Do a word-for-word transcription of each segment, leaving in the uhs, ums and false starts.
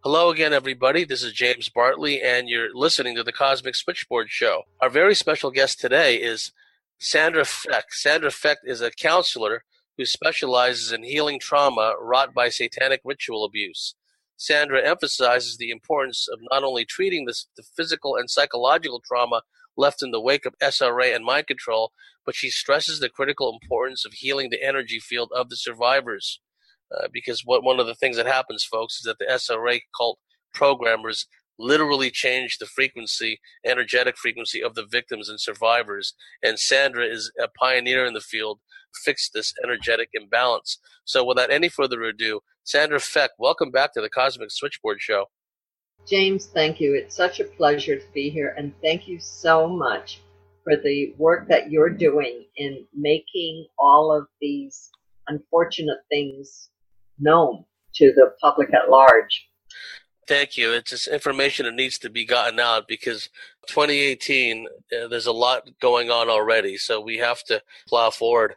Hello again, everybody. This is James Bartley, and you're listening to the Cosmic Switchboard Show. Our very special guest today is Sandra Feck. Sandra Feck is a counselor who specializes in healing trauma wrought by satanic ritual abuse. Sandra emphasizes the importance of not only treating this, the physical and psychological trauma left in the wake of S R A and mind control, but she stresses the critical importance of healing the energy field of the survivors. Uh, because what one of the things that happens, folks, is that the S R A cult programmers literally change the frequency, energetic frequency of the victims and survivors. And Sandra is a pioneer in the field, fix this energetic imbalance. So without any further ado, Sandra Feck, welcome back to the Cosmic Switchboard Show. James, thank you. It's such a pleasure to be here, and thank you so much for the work that you're doing in making all of these unfortunate things known to the public at large. Thank you. It's just information that needs to be gotten out because twenty eighteen, uh, there's a lot going on already, so we have to plow forward.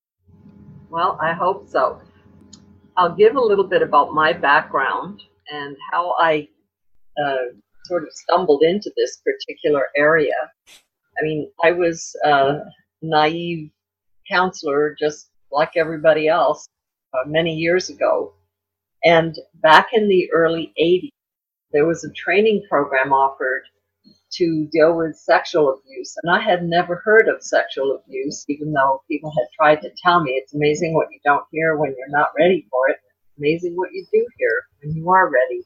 Well, I hope so. I'll give a little bit about my background and how I uh, sort of stumbled into this particular area. I mean, I was a naive counselor just like everybody else uh, many years ago. And back in the early eighties, there was a training program offered to deal with sexual abuse. And I had never heard of sexual abuse, even though people had tried to tell me it's amazing what you don't hear when you're not ready for it. It's amazing what you do hear when you are ready.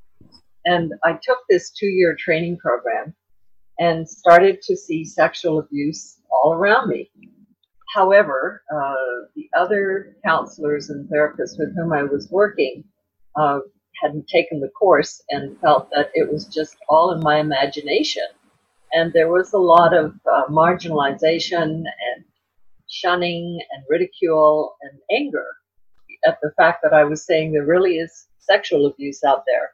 And I took this two-year training program and started to see sexual abuse all around me. However, uh, the other counselors and therapists with whom I was working uh, hadn't taken the course and felt that it was just all in my imagination. And there was a lot of uh, marginalization and shunning and ridicule and anger at the fact that I was saying there really is sexual abuse out there.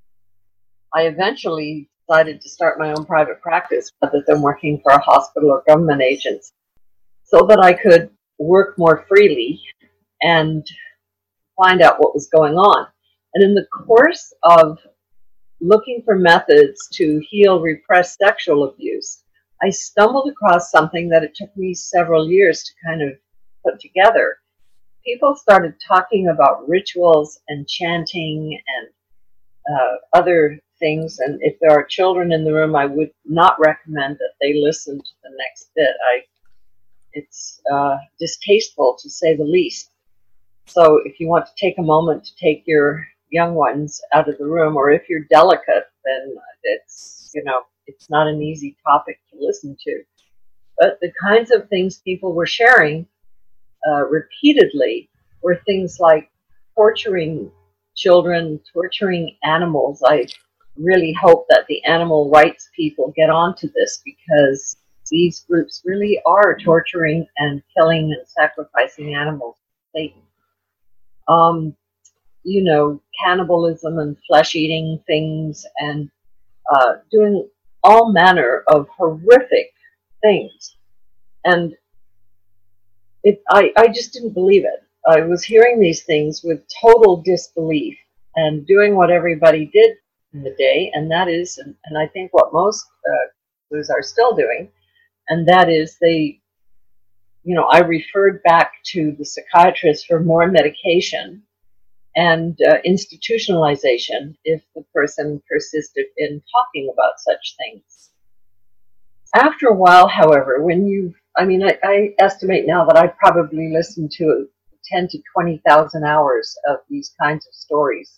I eventually decided to start my own private practice rather than working for a hospital or government agency so that I could work more freely and find out what was going on. And in the course of looking for methods to heal repressed sexual abuse, I stumbled across something that it took me several years to kind of put together. People started talking about rituals and chanting and uh, other things, and if there are children in the room, I would not recommend that they listen to the next bit. I, it's uh, distasteful, to say the least. So if you want to take a moment to take your young ones out of the room, or if you're delicate, then it's, you know, it's not an easy topic to listen to. But the kinds of things people were sharing uh, repeatedly were things like torturing children, torturing animals. I really hope that the animal rights people get onto this, because these groups really are torturing and killing and sacrificing animals to Satan. Um, you know, cannibalism and flesh-eating things, and uh, doing all manner of horrific things. And it, I, I just didn't believe it. I was hearing these things with total disbelief and doing what everybody did in the day, and that is, and, and I think what most uh, are still doing, and that is they, you know, I referred back to the psychiatrist for more medication and uh, institutionalization if the person persisted in talking about such things. After a while, however, when you, I mean, I, I estimate now that I probably listened to ten to twenty thousand hours of these kinds of stories.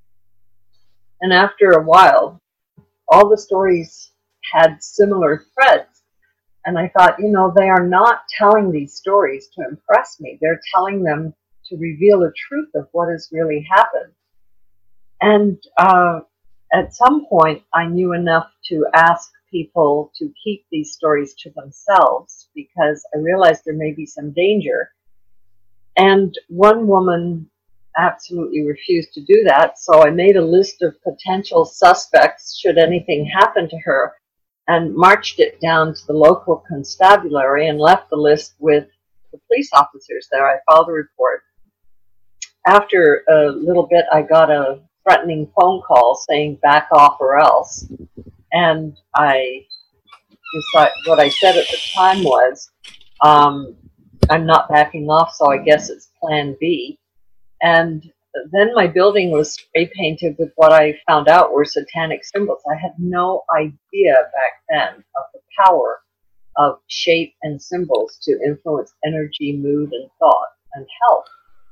And after a while, all the stories had similar threads. And I thought, you know, they are not telling these stories to impress me. They're telling them to reveal the truth of what has really happened. And uh, at some point, I knew enough to ask people to keep these stories to themselves, because I realized there may be some danger. And one woman absolutely refused to do that, so I made a list of potential suspects should anything happen to her, and marched it down to the local constabulary and left the list with the police officers there. I filed a report. After a little bit, I got a threatening phone call saying back off or else. And I decided, what I said at the time was, um, I'm not backing off, so I guess it's plan B. And then my building was spray painted with what I found out were satanic symbols. I had no idea back then of the power of shape and symbols to influence energy, mood, and thought and health.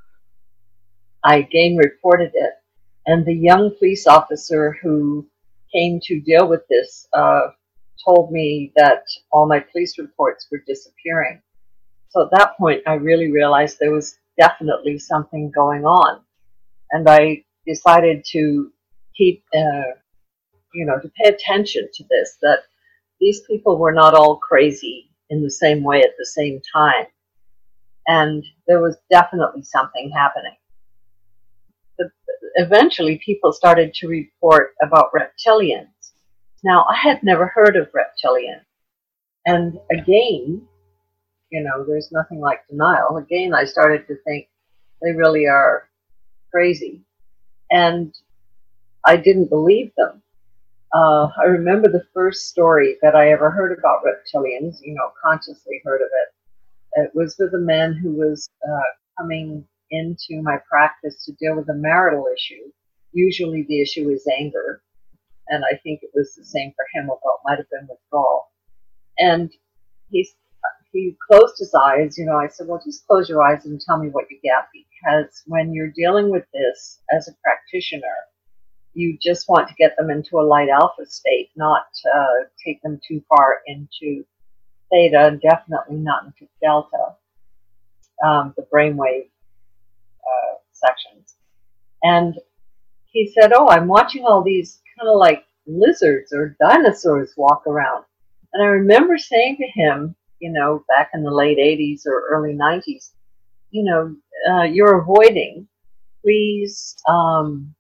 I again reported it, and the young police officer who came to deal with this uh, told me that all my police reports were disappearing. So at that point, I really realized there was definitely something going on, and I decided to keep, uh, you know, to pay attention to this, that these people were not all crazy in the same way at the same time, and there was definitely something happening. But eventually, people started to report about reptilians. Now, I had never heard of reptilians, and again, you know, there's nothing like denial. Again, I started to think they really are crazy, and I didn't believe them. Uh, I remember the first story that I ever heard about reptilians, you know, consciously heard of it. It was with a man who was uh, coming into my practice to deal with a marital issue. Usually the issue is anger, and I think it was the same for him, although it might have been withdrawal. And he, he closed his eyes, you know, I said, well, just close your eyes and tell me what you get, because when you're dealing with this as a practitioner, you just want to get them into a light alpha state, not uh, take them too far into theta, and definitely not into delta, um, the brainwave uh, sections. And he said, oh, I'm watching all these kind of like lizards or dinosaurs walk around. And I remember saying to him, you know, back in the late eighties or early nineties, you know, uh, you're avoiding. Please, um,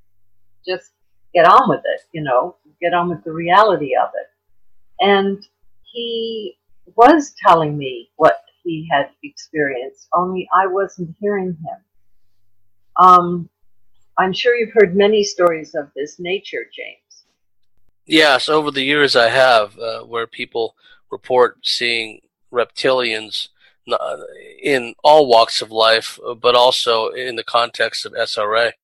just get on with it, you know, get on with the reality of it. And he was telling me what he had experienced, only I wasn't hearing him. Um, I'm sure you've heard many stories of this nature, James. Yes, over the years I have, uh, where people report seeing reptilians in all walks of life, but also in the context of S R A.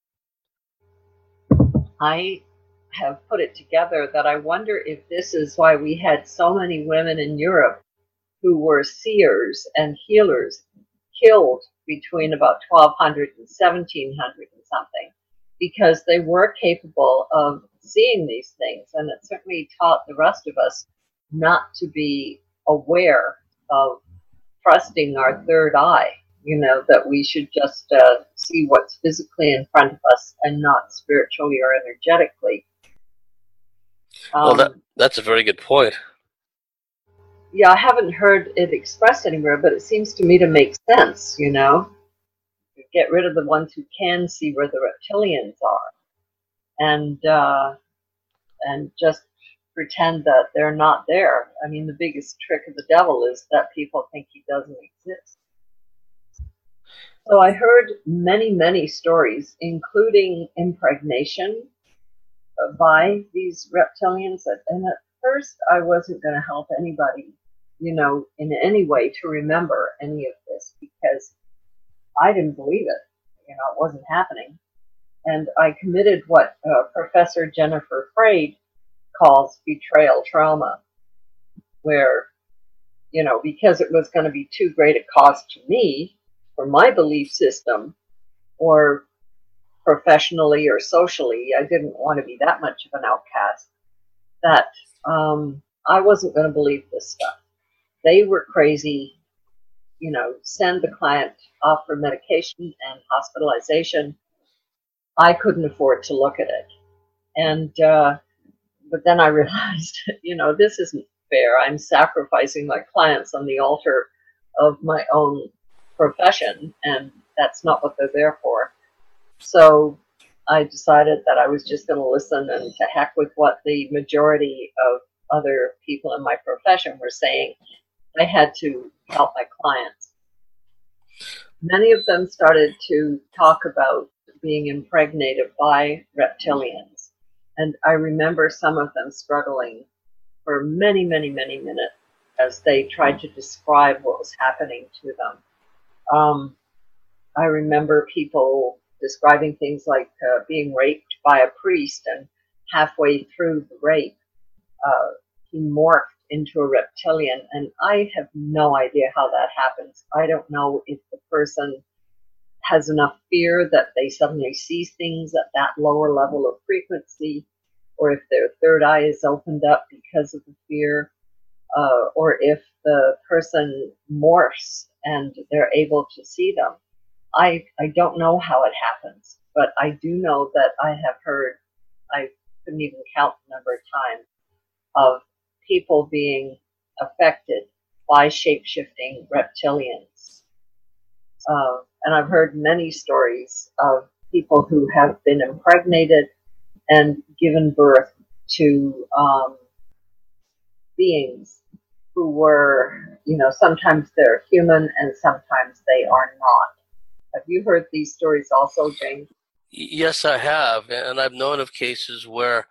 I have put it together that I wonder if this is why we had so many women in Europe who were seers and healers killed between about twelve hundred and seventeen hundred and something, because they were capable of seeing these things, and it certainly taught the rest of us not to be aware of trusting our third eye. You know, that we should just uh, see what's physically in front of us and not spiritually or energetically. Um, well, that, that's a very good point. Yeah, I haven't heard it expressed anywhere, but it seems to me to make sense, you know. Get rid of the ones who can see where the reptilians are, and uh, and just pretend that they're not there. I mean, the biggest trick of the devil is that people think he doesn't exist. So I heard many, many stories, including impregnation by these reptilians. And at first, I wasn't going to help anybody, you know, in any way to remember any of this, because I didn't believe it. You know, it wasn't happening. And I committed what uh, Professor Jennifer Freyd calls betrayal trauma, where, you know, because it was going to be too great a cost to me, for my belief system, or professionally or socially, I didn't want to be that much of an outcast, that um, I wasn't going to believe this stuff. They were crazy, you know, send the client off for medication and hospitalization. I couldn't afford to look at it. And, uh, but then I realized, you know, this isn't fair. I'm sacrificing my clients on the altar of my own profession, and that's not what they're there for. So I decided that I was just going to listen, and to heck with what the majority of other people in my profession were saying. I had to help my clients. Many of them started to talk about being impregnated by reptilians. And I remember some of them struggling for many, many, many minutes as they tried to describe what was happening to them. Um, I remember people describing things like uh, being raped by a priest, and halfway through the rape, uh, he morphed into a reptilian, and I have no idea how that happens. I don't know if the person has enough fear that they suddenly see things at that lower level of frequency, or if their third eye is opened up because of the fear, uh, or if the person morphs and they're able to see them. I, I don't know how it happens, but I do know that I have heard, I couldn't even count the number of times, of people being affected by shape-shifting reptilians. Uh, and I've heard many stories of people who have been impregnated and given birth to um, beings who were, you know, sometimes they're human and sometimes they are not. Have you heard these stories also, James? Yes, I have, and I've known of cases where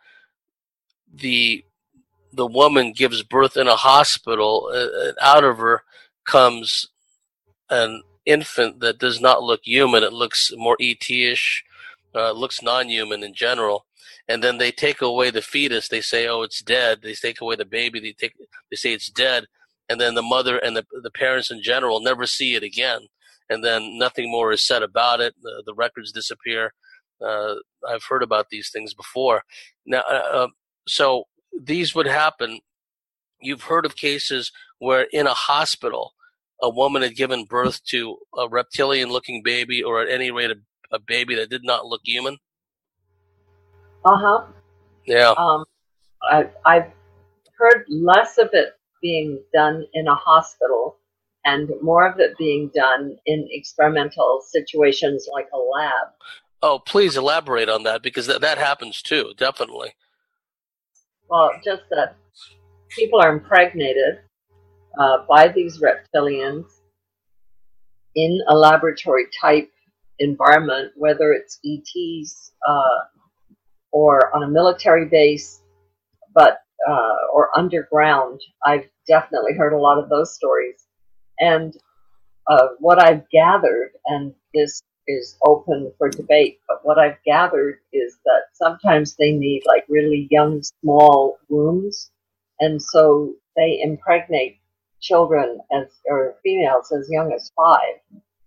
the the woman gives birth in a hospital, and out of her comes an infant that does not look human. It looks more E T-ish, uh, looks non-human in general. And then they take away the fetus. They say, "Oh, it's dead." They take away the baby. They take, they say it's dead. And then the mother and the the parents in general never see it again. And then nothing more is said about it. The, the records disappear. Uh, I've heard about these things before. Now, uh, so these would happen. You've heard of cases where in a hospital, a woman had given birth to a reptilian-looking baby, or at any rate, a, a baby that did not look human. Uh-huh. Yeah. Um, I, I've heard less of it being done in a hospital and more of it being done in experimental situations like a lab. Oh, please elaborate on that, because that, that happens too, definitely. Well, just that people are impregnated uh, by these reptilians in a laboratory type environment, whether it's E Ts uh, or on a military base, but uh, or underground. I've definitely heard a lot of those stories. And uh, what I've gathered, and this is open for debate, but what I've gathered is that sometimes they need like really young, small wombs, and so they impregnate children as or females as young as five,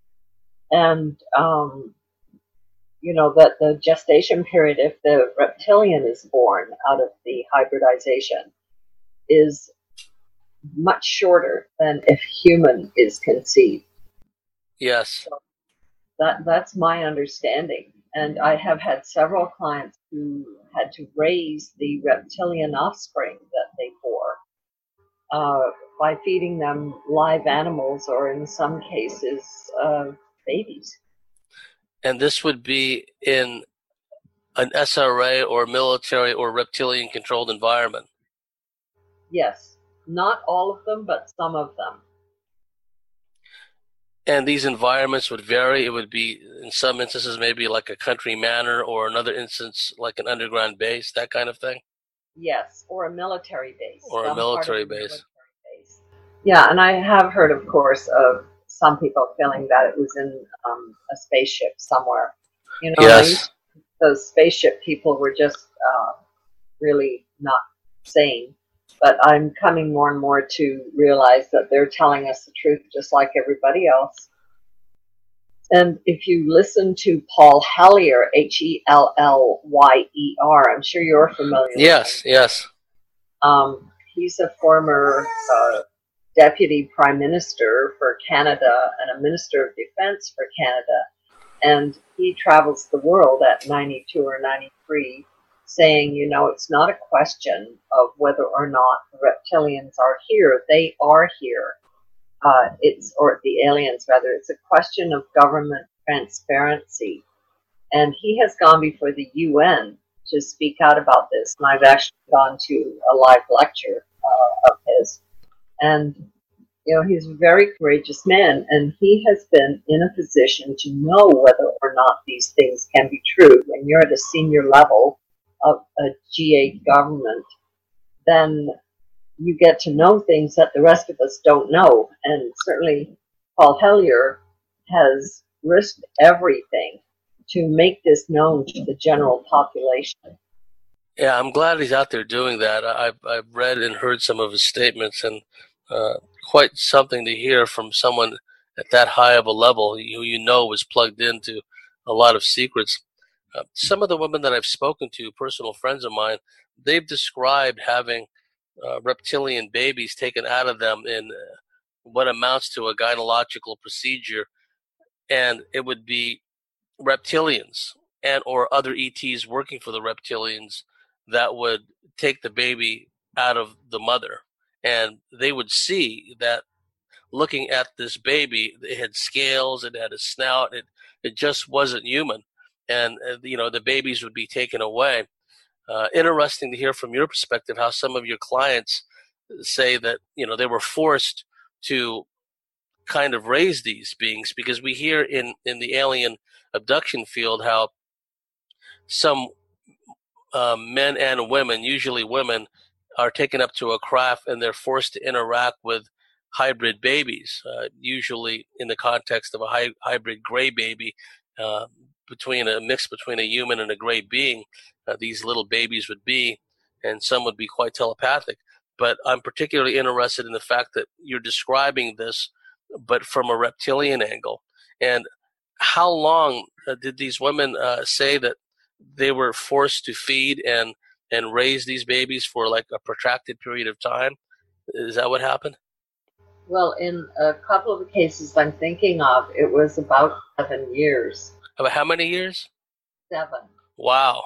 and um, you know that the gestation period, if the reptilian is born out of the hybridization, is much shorter than if human is conceived. Yes. So that that's my understanding, and I have had several clients who had to raise the reptilian offspring that they bore uh, by feeding them live animals, or in some cases, uh, babies. And this would be in an S R A or military or reptilian-controlled environment. Yes, not all of them, but some of them. And these environments would vary. It would be, in some instances, maybe like a country manor, or another instance like an underground base, that kind of thing? Yes, or a military base. Or a military base. military base. Yeah, and I have heard, of course, of some people feeling that it was in um, a spaceship somewhere. You know, yes. Those spaceship people were just uh, really not sane. But I'm coming more and more to realize that they're telling us the truth just like everybody else. And if you listen to Paul Hellyer, H E L L Y E R, I'm sure you're familiar yes, with him. Yes, yes. Um, he's a former uh, deputy prime minister for Canada and a minister of defense for Canada. And he travels the world at ninety-two or ninety-three, saying, you know, it's not a question of whether or not the reptilians are here. They are here. Uh, it's, or the aliens rather, it's a question of government transparency. And he has gone before the U N to speak out about this. And I've actually gone to a live lecture uh, of his. And you know, he's a very courageous man, and he has been in a position to know whether or not these things can be true. When you're at a senior level of a G eight government, then you get to know things that the rest of us don't know. And certainly Paul Hellyer has risked everything to make this known to the general population. Yeah, I'm glad he's out there doing that. I've, I've read and heard some of his statements, and uh, quite something to hear from someone at that high of a level who you know was plugged into a lot of secrets. Uh, some of the women that I've spoken to, personal friends of mine, they've described having uh, reptilian babies taken out of them in uh, what amounts to a gynecological procedure, and it would be reptilians and or other E Ts working for the reptilians that would take the baby out of the mother. And they would see that looking at this baby, it had scales, it had a snout, it, it just wasn't human. And, uh, you know, the babies would be taken away. Uh, interesting to hear from your perspective how some of your clients say that, you know, they were forced to kind of raise these beings, because we hear in, in the alien abduction field how some um, men and women, usually women, are taken up to a craft and they're forced to interact with hybrid babies, uh, usually in the context of a hy- hybrid gray baby, uh, between a mix between a human and a gray being. Uh, these little babies would be, and some would be quite telepathic. But I'm particularly interested in the fact that you're describing this, but from a reptilian angle. And how long uh, did these women uh, say that they were forced to feed and and raise these babies for like a protracted period of time? Is that what happened? Well, in a couple of the cases I'm thinking of, it was about seven years. About how many years? Seven. Wow.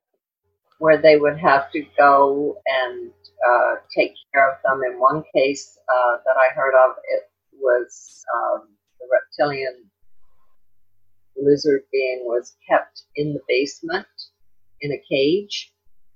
Where they would have to go and uh, take care of them. In one case uh, that I heard of, it was um, the reptilian lizard being was kept in the basement in a cage,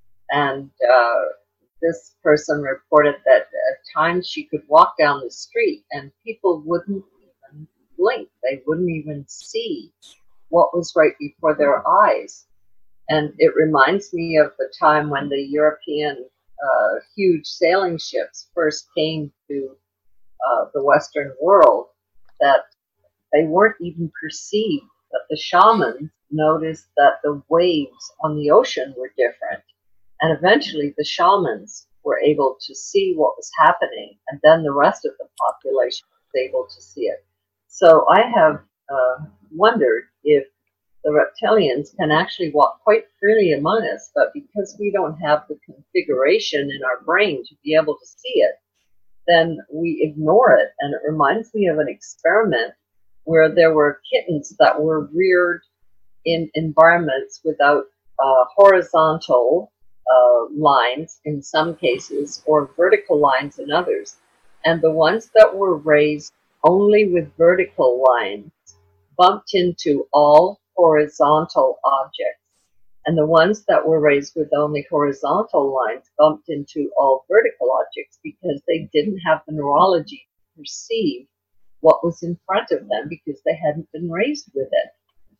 and uh, this person reported that at times she could walk down the street and people wouldn't even blink. They wouldn't even see what was right before their eyes. And it reminds me of the time when the European uh, huge sailing ships first came to uh, the Western world, that they weren't even perceived, that the shamans noticed that the waves on the ocean were different. And eventually the shamans were able to see what was happening, and then the rest of the population was able to see it. So I have uh, wondered if the reptilians can actually walk quite freely among us, but because we don't have the configuration in our brain to be able to see it, then we ignore it. And it reminds me of an experiment where there were kittens that were reared in environments without uh, horizontal uh, lines in some cases, or vertical lines in others. And the ones that were raised only with vertical lines bumped into all horizontal objects. And the ones that were raised with only horizontal lines bumped into all vertical objects, because they didn't have the neurology to perceive what was in front of them, because they hadn't been raised with it.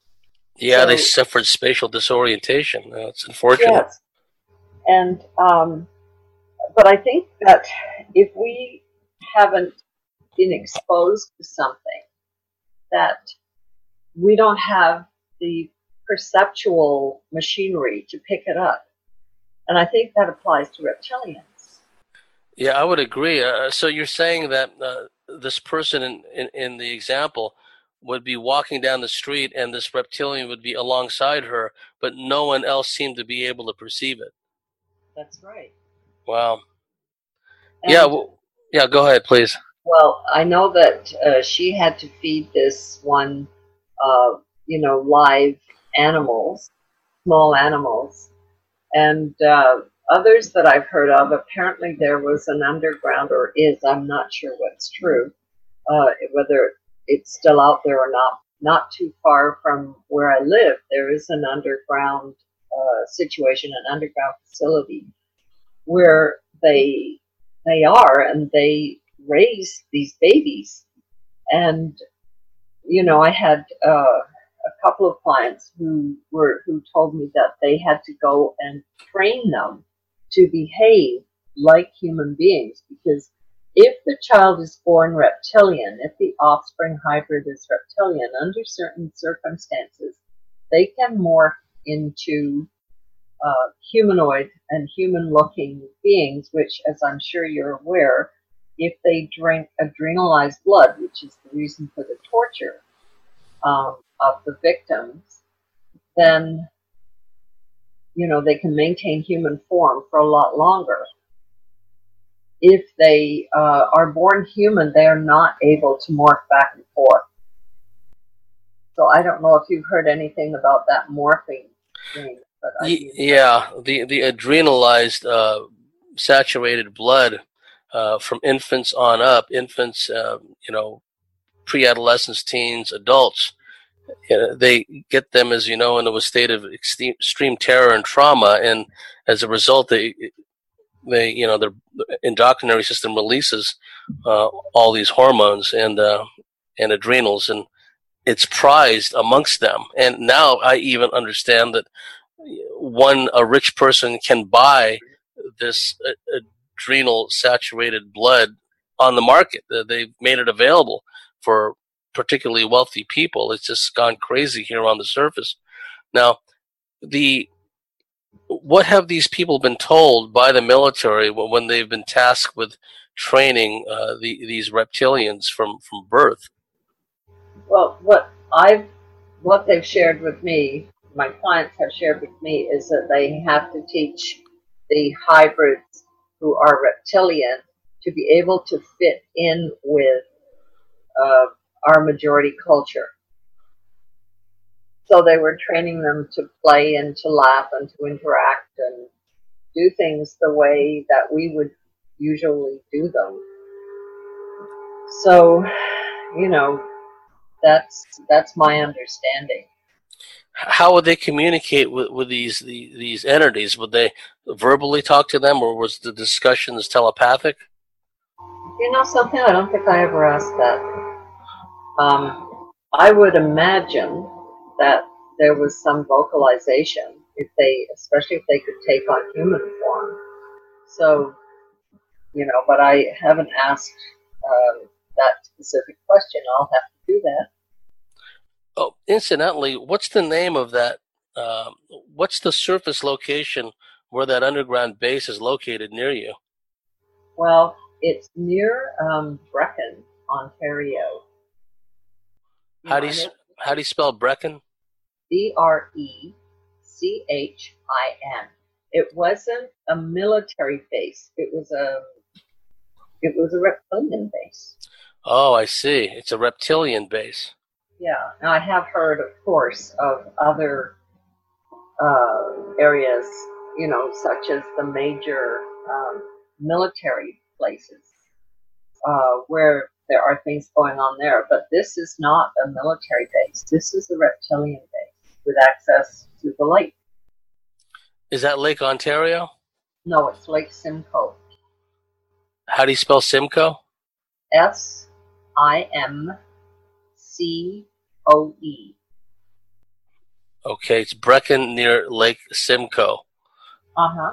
Yeah, so, they suffered spatial disorientation. Uh, it's unfortunate. Yes. And, um, but I think that if we haven't been exposed to something, that we don't have the perceptual machinery to pick it up. And I think that applies to reptilians. Yeah, I would agree. Uh, so you're saying that uh, this person in, in, in the example would be walking down the street and this reptilian would be alongside her, but no one else seemed to be able to perceive it. That's right. Wow. And, yeah, well, yeah, go ahead, please. Well, I know that uh, she had to feed this one, uh, you know, live animals, small animals, and uh, others that I've heard of. Apparently there was an underground, or is, I'm not sure what's true, uh, whether it's still out there or not, not too far from where I live, there is an underground uh, situation, an underground facility where they they are, and they raise these babies. And, you know, I had uh, a couple of clients who were who told me that they had to go and train them to behave like human beings, because if the child is born reptilian, if the offspring hybrid is reptilian, under certain circumstances, they can morph into uh, humanoid and human-looking beings, which, as I'm sure you're aware, if they drink adrenalized blood, which is the reason for the torture um, of the victims, then, you know, they can maintain human form for a lot longer. If they uh, are born human, they are not able to morph back and forth. So I don't know if you've heard anything about that morphing thing. But I Y- yeah, the, the adrenalized uh, saturated blood uh, from infants on up, infants, uh, you know, pre-adolescents, teens, adults, uh, they get them, as you know, into a state of extreme, extreme terror and trauma, and as a result, they they you know their endocrinary system releases uh, all these hormones and uh, and adrenals, and it's prized amongst them. And now I even understand that one a rich person can buy this uh, adrenal saturated blood on the market. Uh, They've made it available for particularly wealthy people. It's just gone crazy here on the surface. Now, the what have these people been told by the military when they've been tasked with training uh, the, these reptilians from, from birth? Well, what I've, what they've shared with me, my clients have shared with me, is that they have to teach the hybrids who are reptilian to be able to fit in with uh, our majority culture. So they were training them to play and to laugh and to interact and do things the way that we would usually do them. So, you know, that's that's my understanding. How would they communicate with, with these the, these entities? Would they verbally talk to them, or was the discussions telepathic? You know something? I don't think I ever asked that. Um, I would imagine that there was some vocalization, if they, especially if they could take on human form. So, you know, but I haven't asked um, that specific question. I'll have to do that. Oh, incidentally, what's the name of that? Um, what's the surface location where that underground base is located near you? Well, it's near um, Brecon, Ontario. You How know, do you and it's how do you spell Brecon? B R E C H I N. It wasn't a military base. It was a it was a reptilian base. Oh, I see. It's a reptilian base. Yeah, and I have heard, of course, of other uh, areas, you know, such as the major um, military places uh, where there are things going on there. But this is not a military base. This is a reptilian base with access to the lake. Is that Lake Ontario? No, it's Lake Simcoe. How do you spell Simcoe? S I M C O E. Okay, it's Brecon near Lake Simcoe. Uh-huh.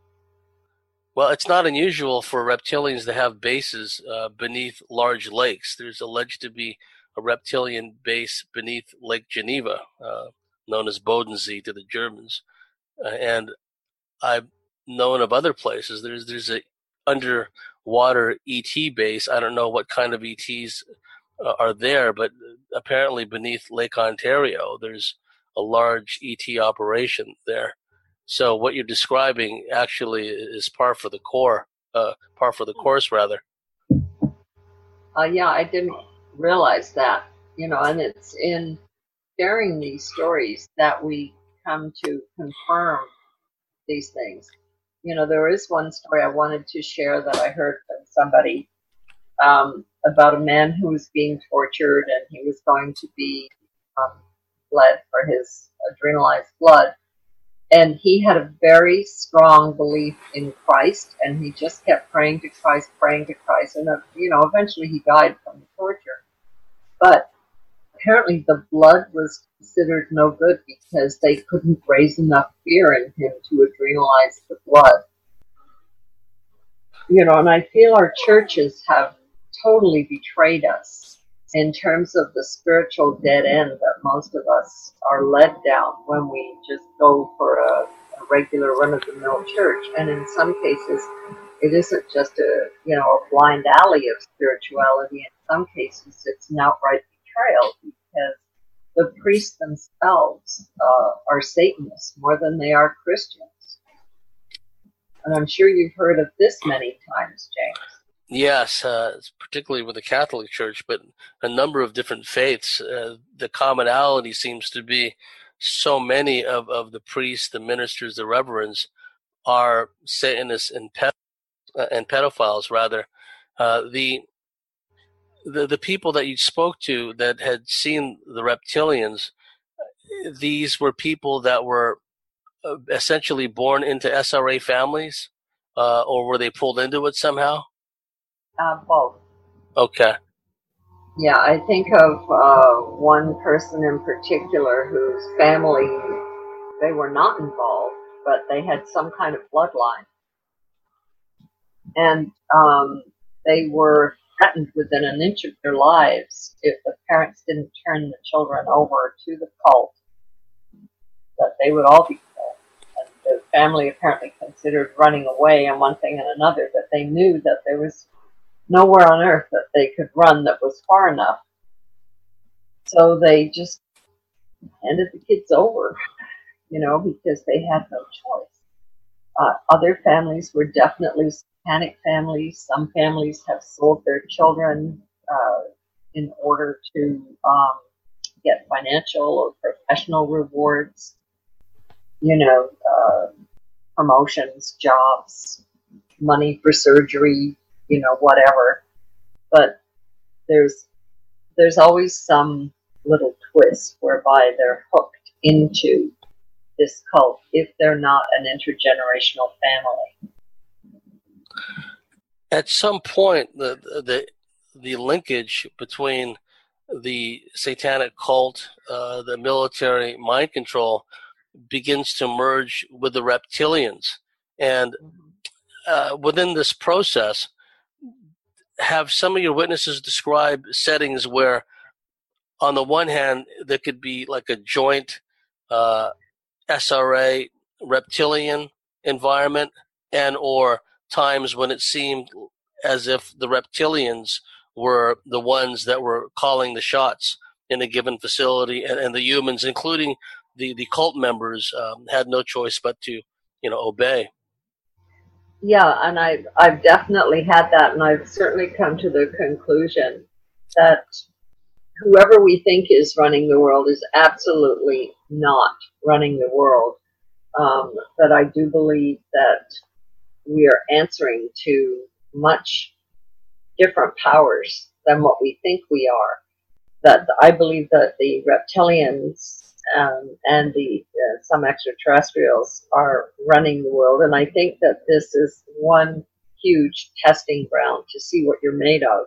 Well, it's not unusual for reptilians to have bases uh, beneath large lakes. There's alleged to be a reptilian base beneath Lake Geneva, uh, known as Bodensee to the Germans. Uh, and I've known of other places. There's there's a underwater E T base. I don't know what kind of E Ts uh, are there, but apparently beneath Lake Ontario, there's a large E T operation there. So what you're describing actually is par for the core, uh, par for the course, rather. Uh, yeah, I didn't realize that, you know, and it's in sharing these stories that we come to confirm these things. You know, there is one story I wanted to share that I heard from somebody um, about a man who was being tortured, and he was going to be um, bled for his adrenalized blood. And he had a very strong belief in Christ, and he just kept praying to Christ, praying to Christ, and uh, you know, eventually he died from the torture. But apparently the blood was considered no good because they couldn't raise enough fear in him to adrenalize the blood. You know, and I feel our churches have totally betrayed us in terms of the spiritual dead end that most of us are led down when we just go for a, a regular run-of-the-mill church. And in some cases, it isn't just a, you know, a blind alley of spirituality. In some cases, it's an outright betrayal because the priests themselves uh, are Satanists more than they are Christians. And I'm sure you've heard of this many times, James. Yes, uh, particularly with the Catholic Church, but a number of different faiths. Uh, the commonality seems to be so many of, of the priests, the ministers, the reverends are Satanists and, ped- uh, and pedophiles, rather. Uh, the, the the people that you spoke to that had seen the reptilians, these were people that were uh, essentially born into S R A families, uh, or were they pulled into it somehow? Uh, both. Okay. Yeah, I think of uh, one person in particular whose family, they were not involved, but they had some kind of bloodline. And um, they were threatened within an inch of their lives if the parents didn't turn the children over to the cult, that they would all be killed. And the family apparently considered running away and one thing and another, but they knew that there was nowhere on earth that they could run that was far enough. So they just handed the kids over, you know, because they had no choice. Uh, other families were definitely satanic families. Some families have sold their children uh, in order to um, get financial or professional rewards, you know, uh, promotions, jobs, money for surgery, you know, whatever. But there's there's always some little twist whereby they're hooked into this cult if they're not an intergenerational family. At some point, the the the linkage between the satanic cult, uh, the military mind control, begins to merge with the reptilians, and uh, within this process, have some of your witnesses describe settings where, on the one hand, there could be like a joint uh, S R A reptilian environment, and or times when it seemed as if the reptilians were the ones that were calling the shots in a given facility, and, and the humans, including the, the cult members, um, had no choice but to, you know, obey. Yeah, and I, I've definitely had that, and I've certainly come to the conclusion that whoever we think is running the world is absolutely not running the world. Um, but I do believe that we are answering to much different powers than what we think we are. That I believe that the reptilians um, and the uh, some extraterrestrials are running the world, and I think that this is one huge testing ground to see what you're made of.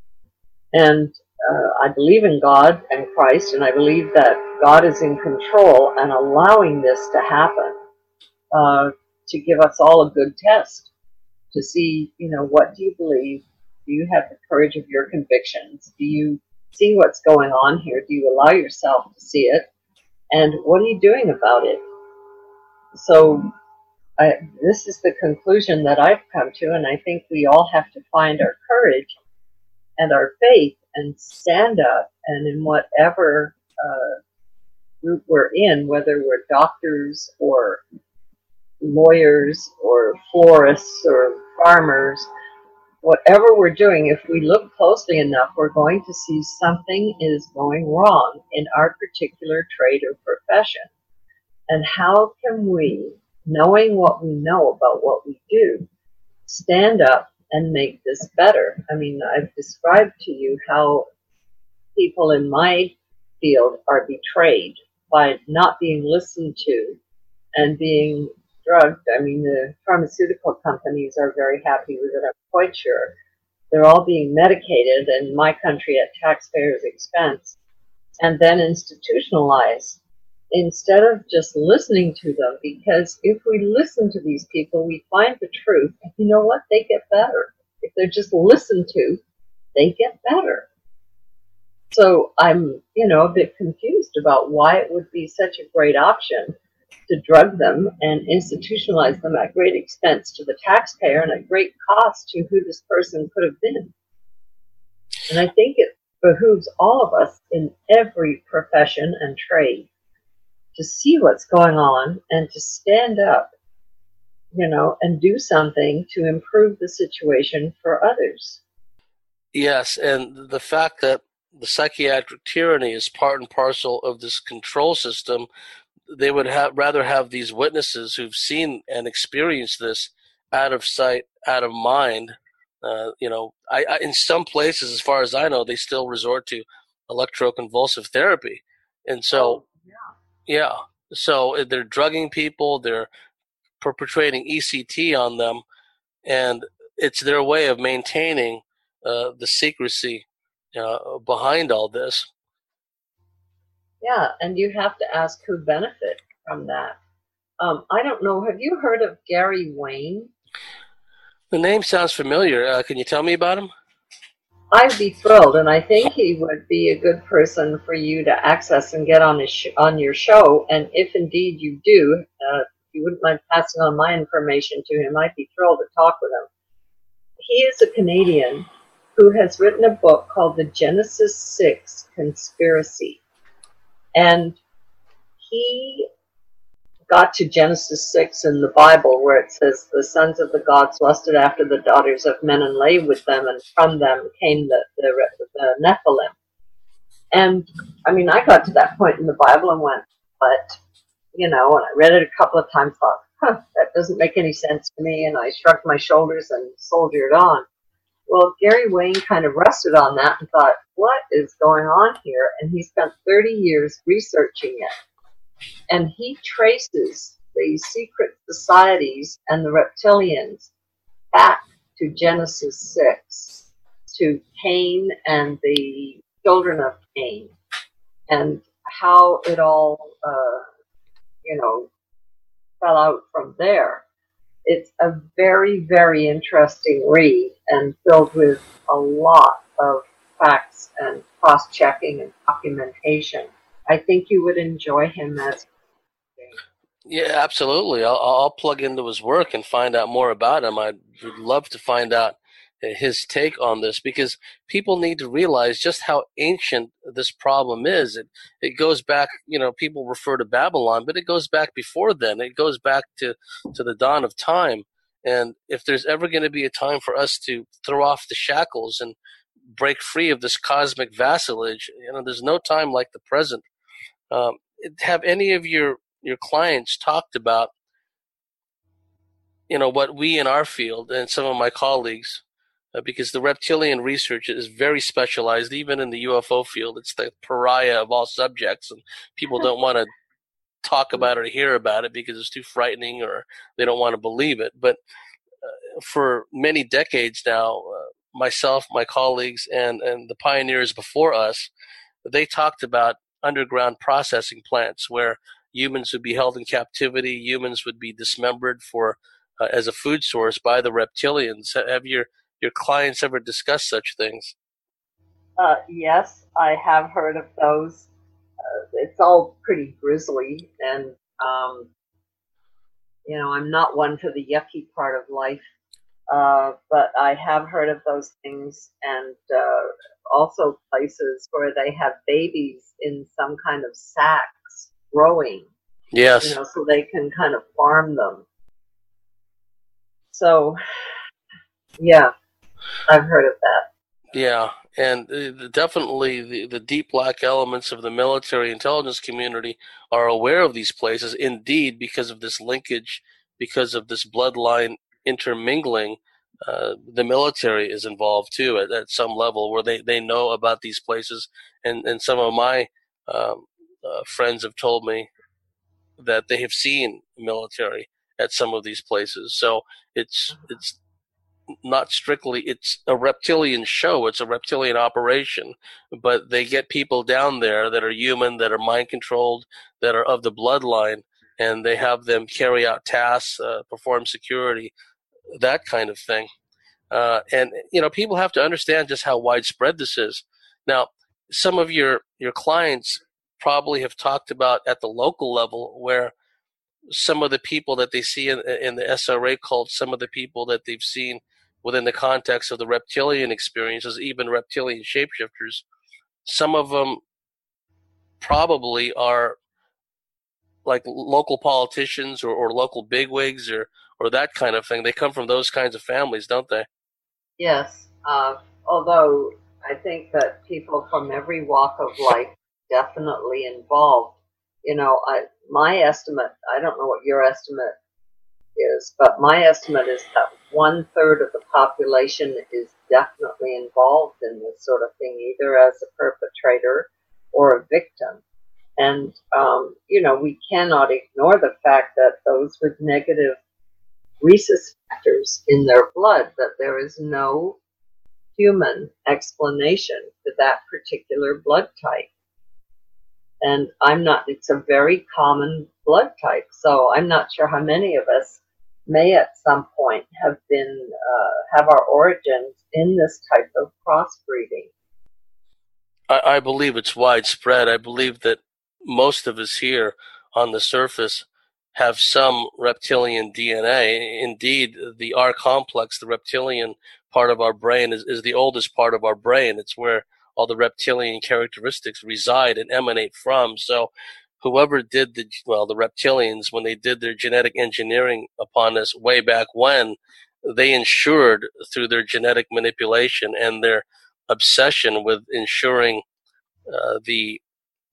And uh, I believe in God and Christ, and I believe that God is in control and allowing this to happen uh, to give us all a good test to see, you know, what do you believe? Do you have the courage of your convictions? Do you see what's going on here? Do you allow yourself to see it? And what are you doing about it? So I, this is the conclusion that I've come to, and I think we all have to find our courage and our faith and stand up, and in whatever uh, group we're in, whether we're doctors or lawyers or florists or farmers, whatever we're doing, if we look closely enough, we're going to see something is going wrong in our particular trade or profession. And how can we, knowing what we know about what we do, stand up and make this better? I mean, I've described to you how people in my field are betrayed by not being listened to and being drugged. I mean, the pharmaceutical companies are very happy with it, I'm quite sure. They're all being medicated in my country at taxpayers' expense and then institutionalized instead of just listening to them. Because if we listen to these people, we find the truth. And you know what? They get better. If they're just listened to, they get better. So I'm, you know, a bit confused about why it would be such a great option to drug them and institutionalize them at great expense to the taxpayer and at great cost to who this person could have been. And I think it behooves all of us in every profession and trade to see what's going on and to stand up, you know, and do something to improve the situation for others. Yes, and the fact that the psychiatric tyranny is part and parcel of this control system, they would have, rather have these witnesses who've seen and experienced this out of sight, out of mind. Uh, you know, I, I, in some places, as far as I know, they still resort to electroconvulsive therapy. And so, oh, yeah. yeah, so they're drugging people, they're perpetrating E C T on them, and it's their way of maintaining uh, the secrecy uh, behind all this. Yeah, and you have to ask who benefit from that. Um, I don't know. Have you heard of Gary Wayne? The name sounds familiar. Uh, can you tell me about him? I'd be thrilled, and I think he would be a good person for you to access and get on his sh- on your show. And if indeed you do, uh, if you wouldn't mind passing on my information to him, I'd be thrilled to talk with him. He is a Canadian who has written a book called The Genesis six Conspiracy. And he got to Genesis six in the Bible where it says the sons of the gods lusted after the daughters of men and lay with them, and from them came the, the, the Nephilim. And, I mean, I got to that point in the Bible and went, but, you know, and I read it a couple of times, thought, huh, that doesn't make any sense to me, and I shrugged my shoulders and soldiered on. Well, Gary Wayne kind of rested on that and thought, what is going on here? And he spent thirty years researching it. And he traces the secret societies and the reptilians back to Genesis six, to Cain and the children of Cain, and how it all, uh, you know, fell out from there. It's a very, very interesting read and filled with a lot of facts and cross-checking and documentation. I think you would enjoy him as. Yeah, absolutely. I'll, I'll plug into his work and find out more about him. I would love to find out his take on this, because people need to realize just how ancient this problem is. It it goes back, you know, people refer to Babylon, but it goes back before then. It goes back to, to the dawn of time. And if there's ever going to be a time for us to throw off the shackles and break free of this cosmic vassalage, you know, there's no time like the present. Um, have any of your, your clients talked about, you know, what we in our field and some of my colleagues, Uh, because the reptilian research is very specialized, even in the U F O field. It's the pariah of all subjects, and people don't want to talk about it or hear about it because it's too frightening, or they don't want to believe it. But uh, for many decades now, uh, myself, my colleagues, and, and the pioneers before us, they talked about underground processing plants where humans would be held in captivity, humans would be dismembered for uh, as a food source by the reptilians. Have your your clients ever discuss such things? Uh, yes, I have heard of those. Uh, it's all pretty grisly, and um, you know, I'm not one for the yucky part of life, uh, but I have heard of those things, and uh, also places where they have babies in some kind of sacks growing. Yes. You know, so they can kind of farm them. So, yeah. I've heard of that. Yeah, and uh, definitely the, the deep black elements of the military intelligence community are aware of these places. Indeed, because of this linkage, because of this bloodline intermingling, uh, the military is involved too at, at some level where they, they know about these places. And, and some of my um, uh, friends have told me that they have seen military at some of these places. So it's it's not strictly, it's a reptilian show, it's a reptilian operation, but they get people down there that are human, that are mind controlled, that are of the bloodline, and they have them carry out tasks, uh, perform security, that kind of thing. Uh, and, you know, people have to understand just how widespread this is. Now, some of your, your clients probably have talked about at the local level where some of the people that they see in, in the S R A cult, some of the people that they've seen within the context of the reptilian experiences, even reptilian shapeshifters, some of them probably are like local politicians or, or local bigwigs or, or that kind of thing. They come from those kinds of families, don't they? Yes. Uh, although I think that people from every walk of life definitely involved. You know, I, my estimate, I don't know what your estimate is, but my estimate is that one third of the population is definitely involved in this sort of thing, either as a perpetrator or a victim. And, um, you know, we cannot ignore the fact that those with negative rhesus factors in their blood, that there is no human explanation for that particular blood type. And I'm not, it's a very common blood type, so I'm not sure how many of us may at some point have been, uh, have our origins in this type of crossbreeding. I, I believe it's widespread. I believe that most of us here on the surface have some reptilian D N A. Indeed, the R complex, the reptilian part of our brain, is, is the oldest part of our brain. It's where all the reptilian characteristics reside and emanate from. So whoever did the, well, the reptilians, when they did their genetic engineering upon us way back when, they ensured through their genetic manipulation and their obsession with ensuring uh, the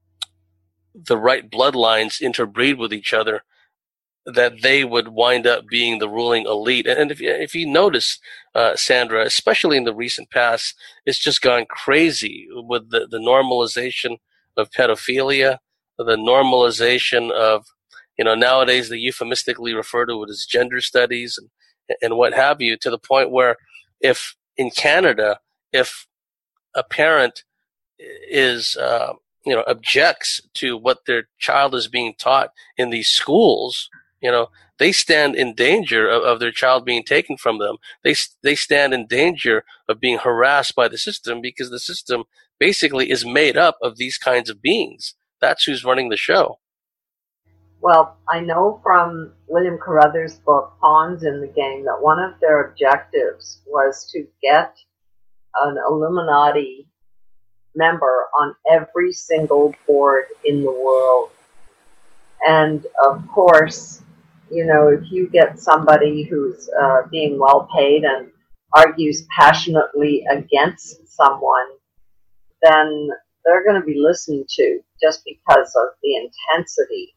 the right bloodlines interbreed with each other, that they would wind up being the ruling elite. And if you, if you notice, uh, Sandra, especially in the recent past, it's just gone crazy with the, the normalization of pedophilia, the normalization of, you know, nowadays they euphemistically refer to it as gender studies and, and what have you, to the point where if in Canada, if a parent is, uh, you know, objects to what their child is being taught in these schools, you know, they stand in danger of, of their child being taken from them. They they stand in danger of being harassed by the system, because the system basically is made up of these kinds of beings. That's who's running the show. Well, I know from William Carruthers' book, Pawns in the Game, that one of their objectives was to get an Illuminati member on every single board in the world. And of course, you know, if you get somebody who's uh, being well paid and argues passionately against someone, then they're going to be listened to just because of the intensity.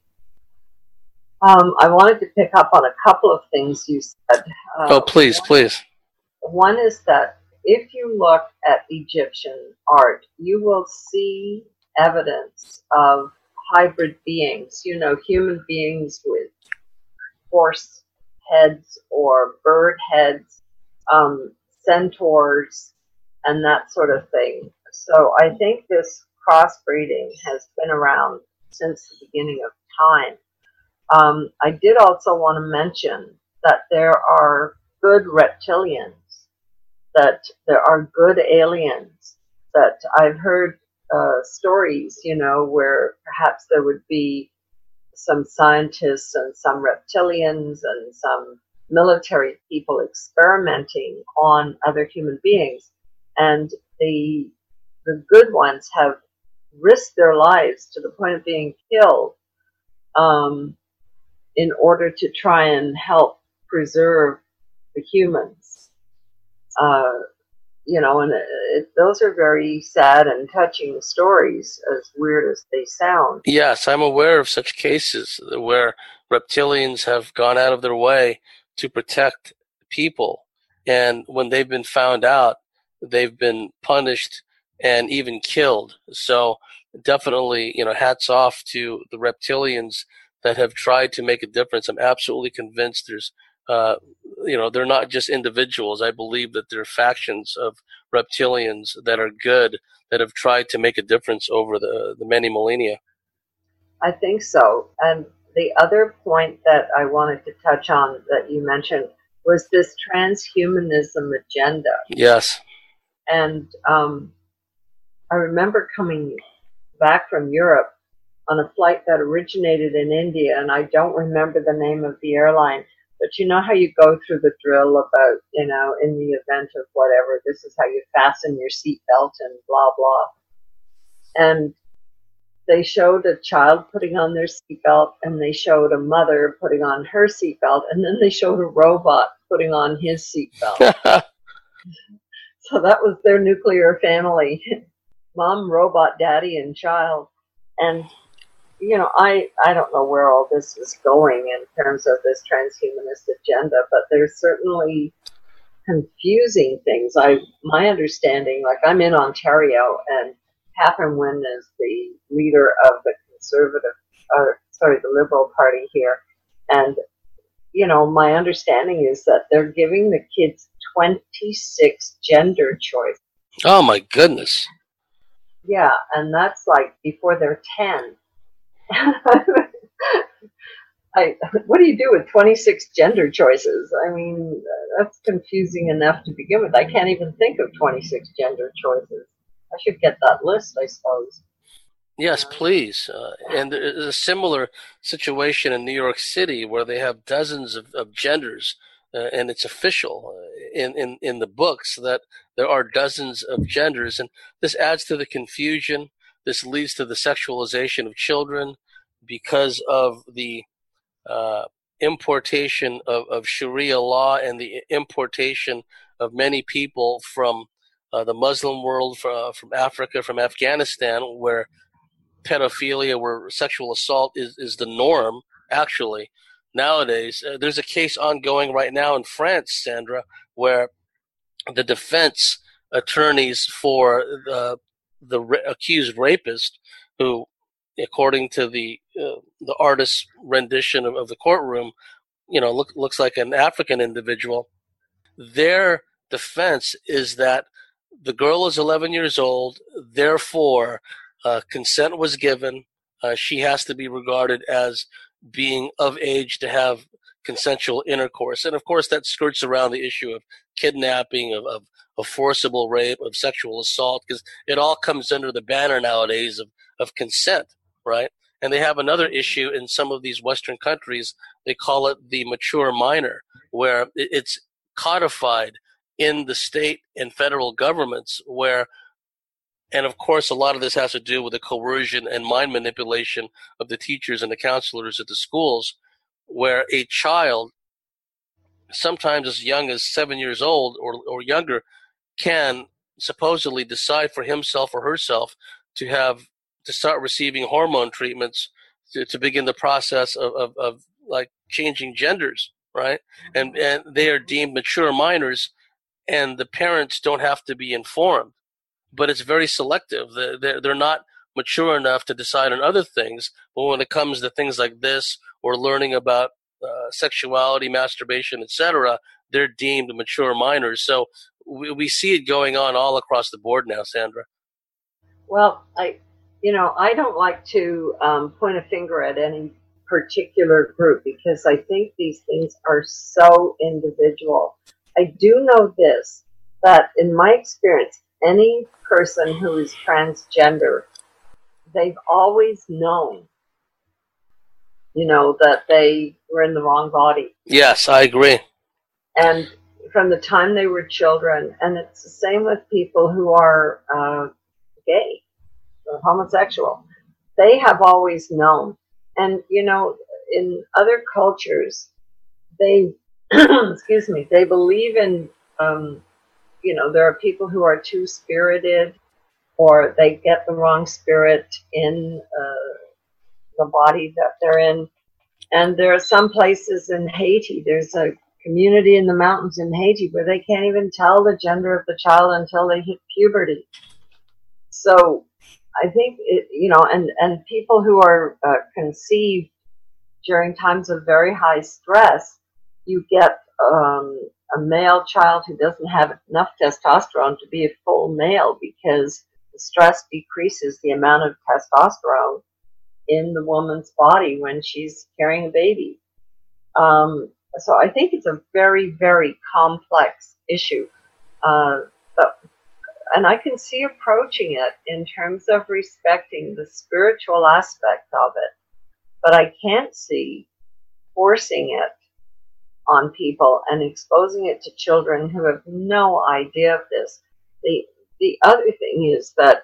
Um, I wanted to pick up on a couple of things you said. Uh, oh, please, one, please. One is that if you look at Egyptian art, you will see evidence of hybrid beings, you know, human beings with horse heads or bird heads, um, centaurs, and that sort of thing. So I think this crossbreeding has been around since the beginning of time. Um, I did also want to mention that there are good reptilians, that there are good aliens, that I've heard uh, stories, you know, where perhaps there would be some scientists and some reptilians and some military people experimenting on other human beings. And the the good ones have risked their lives to the point of being killed um, in order to try and help preserve the humans. Uh, you know, and it, it, those are very sad and touching stories, as weird as they sound. Yes, I'm aware of such cases where reptilians have gone out of their way to protect people. And when they've been found out, they've been punished and even killed. So definitely, you know, hats off to the reptilians that have tried to make a difference. I'm absolutely convinced there's, uh, you know, they're not just individuals. I believe that there are factions of reptilians that are good, that have tried to make a difference over the, the many millennia. I think so. And the other point that I wanted to touch on that you mentioned was this transhumanism agenda. Yes. And um, I remember coming back from Europe on a flight that originated in India, and I don't remember the name of the airline, but you know how you go through the drill about, you know, in the event of whatever, this is how you fasten your seatbelt and blah, blah. And they showed a child putting on their seatbelt, and they showed a mother putting on her seatbelt, and then they showed a robot putting on his seatbelt. So that was their nuclear family, mom, robot, daddy, and child. And, you know, I, I don't know where all this is going in terms of this transhumanist agenda, but there's certainly confusing things. I, my understanding, like I'm in Ontario, and Catherine Wynne is the leader of the Conservative, or sorry, the Liberal Party here. And, you know, my understanding is that they're giving the kids twenty-six gender choices. Oh, my goodness. Yeah, and that's like before they're ten. I, what do you do with twenty-six gender choices? I mean, that's confusing enough to begin with. I can't even think of twenty-six gender choices. I should get that list, I suppose. Yes, please. Uh, and there's a similar situation in New York City where they have dozens of, of genders, uh, and it's official in, in, in the books that there are dozens of genders. And this adds to the confusion. This leads to the sexualization of children because of the uh, importation of, of Sharia law and the importation of many people from uh, the Muslim world, from, from Africa, from Afghanistan, where pedophilia, where sexual assault is, is the norm, actually, nowadays. Uh, there's a case ongoing right now in France, Sandra, where the defense attorneys for the, the ra- accused rapist, who, according to the uh, the artist's rendition of, of the courtroom, you know, look, looks like an African individual, their defense is that the girl is eleven years old, therefore uh, consent was given. Uh, she has to be regarded as being of age to have consensual intercourse. And of course, that skirts around the issue of kidnapping, of, of, of forcible rape, of sexual assault, because it all comes under the banner nowadays of, of consent, right? And they have another issue in some of these Western countries. They call it the mature minor, where it's codified in the state and federal governments, where, and of course, a lot of this has to do with the coercion and mind manipulation of the teachers and the counselors at the schools, where a child, sometimes as young as seven years old or, or younger, can supposedly decide for himself or herself to have to start receiving hormone treatments to, to begin the process of, of, of like changing genders, right? And and they are deemed mature minors, and the parents don't have to be informed. But it's very selective. They're, they're not mature enough to decide on other things. But when it comes to things like this, or learning about uh, sexuality, masturbation, et cetera, they're deemed mature minors. So we, we see it going on all across the board now, Sandra. Well, I, you know, I don't like to um, point a finger at any particular group, because I think these things are so individual. I do know this, that in my experience, any person who is transgender, they've always known, you know, that they were in the wrong body. Yes, I agree. And from the time they were children, and it's the same with people who are uh, gay or homosexual, they have always known. And, you know, in other cultures, they, excuse me, they believe in, um, you know, there are people who are two-spirited, or they get the wrong spirit in uh, the body that they're in. And there are some places in Haiti, there's a community in the mountains in Haiti where they can't even tell the gender of the child until they hit puberty. So I think, it, you know, and, and people who are uh, conceived during times of very high stress, you get um, a male child who doesn't have enough testosterone to be a full male because the stress decreases the amount of testosterone in the woman's body when she's carrying a baby. Um, so I think it's a very, very complex issue. Uh, but, and I can see approaching it in terms of respecting the spiritual aspect of it, but I can't see forcing it on people and exposing it to children who have no idea of this. The, the other thing is that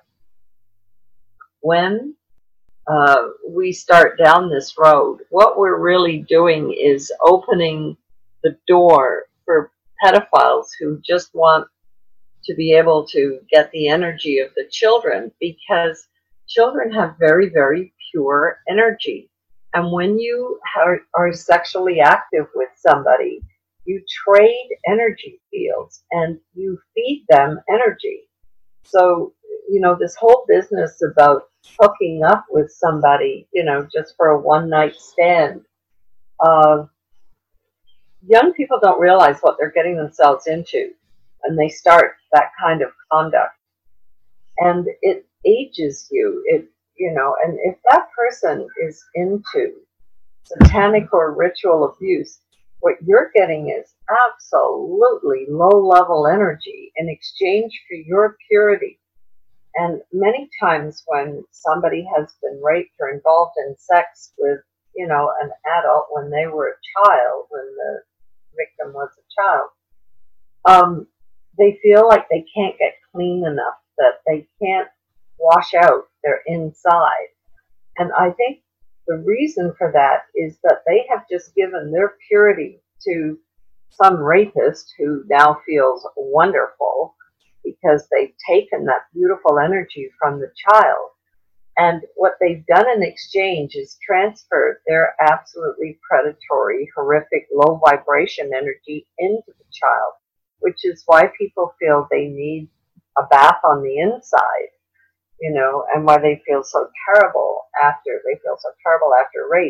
when uh, we start down this road, what we're really doing is opening the door for pedophiles who just want to be able to get the energy of the children, because children have very, very pure energy. And when you are, are sexually active with somebody, you trade energy fields and you feed them energy. So, you know, this whole business about hooking up with somebody, you know, just for a one night stand, uh, young people don't realize what they're getting themselves into when they start that kind of conduct. And it ages you. It, you know, and if that person is into satanic or ritual abuse, what you're getting is absolutely low-level energy in exchange for your purity. And many times when somebody has been raped or involved in sex with, you know, an adult when they were a child, when the victim was a child, um, they feel like they can't get clean enough, that they can't wash out their inside. And I think the reason for that is that they have just given their purity to some rapist who now feels wonderful because they've taken that beautiful energy from the child. And what they've done in exchange is transferred their absolutely predatory, horrific, low vibration energy into the child, which is why people feel they need a bath on the inside, you know, and why they feel so terrible after, they feel so terrible after rape.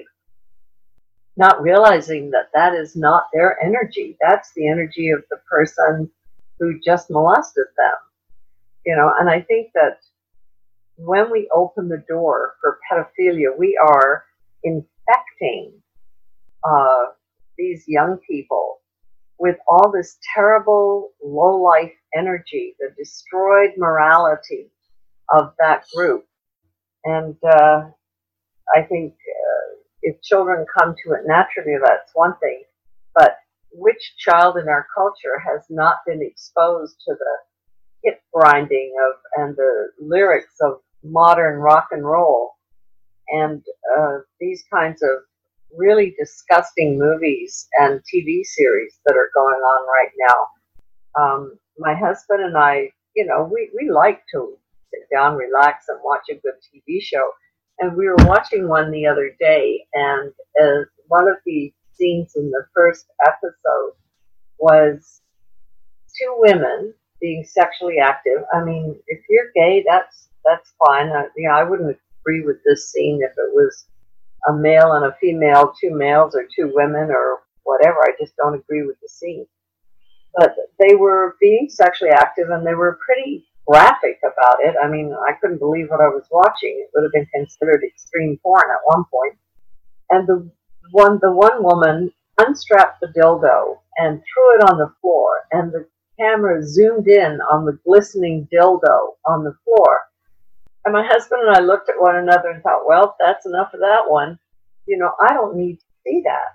Not realizing that that is not their energy. That's the energy of the person who just molested them, you know. And I think that when we open the door for pedophilia, we are infecting uh, these young people with all this terrible low-life energy, the destroyed morality of that group. And uh, I think uh, if children come to it naturally, that's one thing. But which child in our culture has not been exposed to the hip grinding of and the lyrics of modern rock and roll and uh, these kinds of really disgusting movies and T V series that are going on right now? Um, my husband and I, you know, we, we like to sit down, relax, and watch a good T V show. And we were watching one the other day, and uh, one of the scenes in the first episode was two women being sexually active. I mean, if you're gay, that's that's fine. I, you know, I wouldn't agree with this scene if it was a male and a female, two males or two women or whatever. I just don't agree with the scene. But they were being sexually active, and they were pretty graphic about it. I mean, I couldn't believe what I was watching. It would have been considered extreme porn at one point. And the one, the one woman unstrapped the dildo and threw it on the floor, and the camera zoomed in on the glistening dildo on the floor. And my husband and I looked at one another and thought, well, that's enough of that one. You know, I don't need to see that.